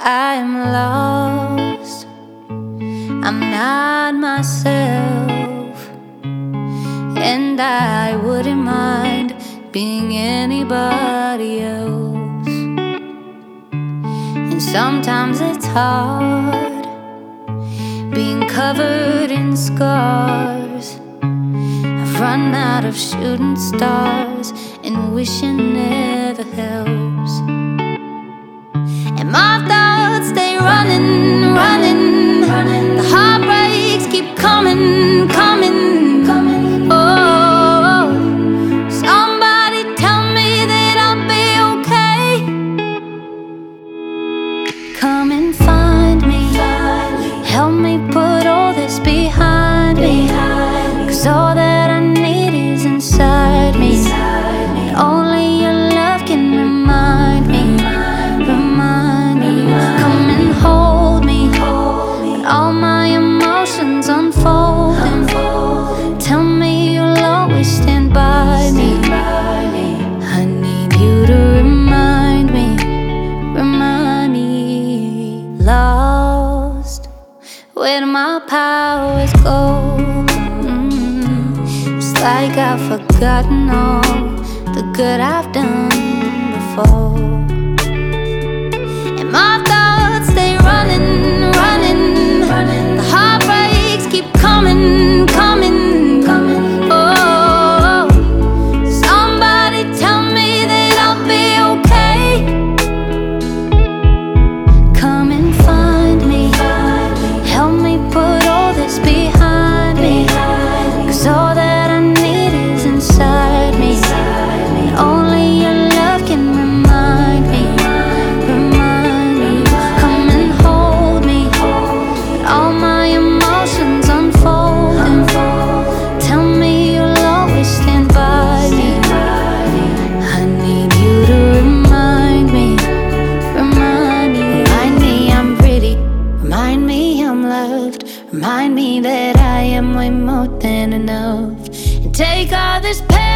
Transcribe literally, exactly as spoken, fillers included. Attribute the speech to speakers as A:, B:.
A: I'm lost, I'm not myself, and I wouldn't mind being anybody else. And sometimes it's hard being covered in scars. I've run out of shooting stars and wishing never helps. And my thoughts, they running, running, running. The heartbreaks keep coming, coming, coming. Oh, somebody tell me that I'll be okay. Come and find me, help me put all this behind me. Cause all that I need is inside me. And only your love can remind me. All my emotions unfolding. Tell me you'll always stand by me. I need you to remind me, remind me. Lost, where do my powers go? Mm-hmm. It's like I've forgotten all the good I've done before. And my thoughts, they running, running. The heartbreaks keep coming, coming, coming. Oh, somebody tell me that I'll be okay. Come and find me, help me put all this behind me. Cause all that I need is inside me. And only your love can remind me, remind me. Come and hold me. All my emotions unfolding. Tell me you'll always stand by me. I need you to remind me, remind me. Remind me I'm pretty, remind me I'm loved. Remind me that I am way more than enough. And take all this pain